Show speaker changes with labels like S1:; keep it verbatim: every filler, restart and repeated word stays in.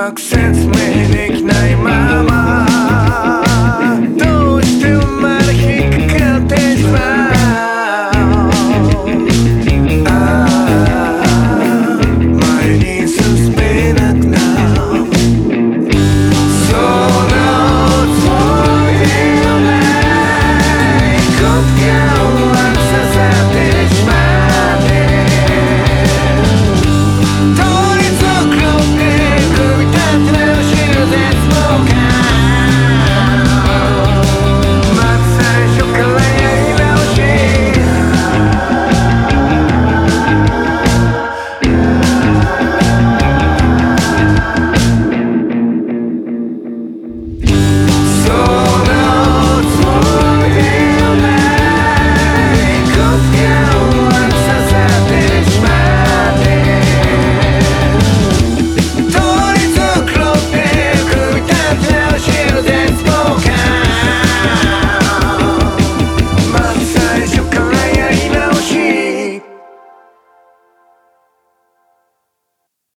S1: まく説明できないままどうしてもまだ引っかかってしまう前に進めなくなるそのつもりのないことが刺さってしまって通りそこで組み立て直しの絶望感まず最初からやり直し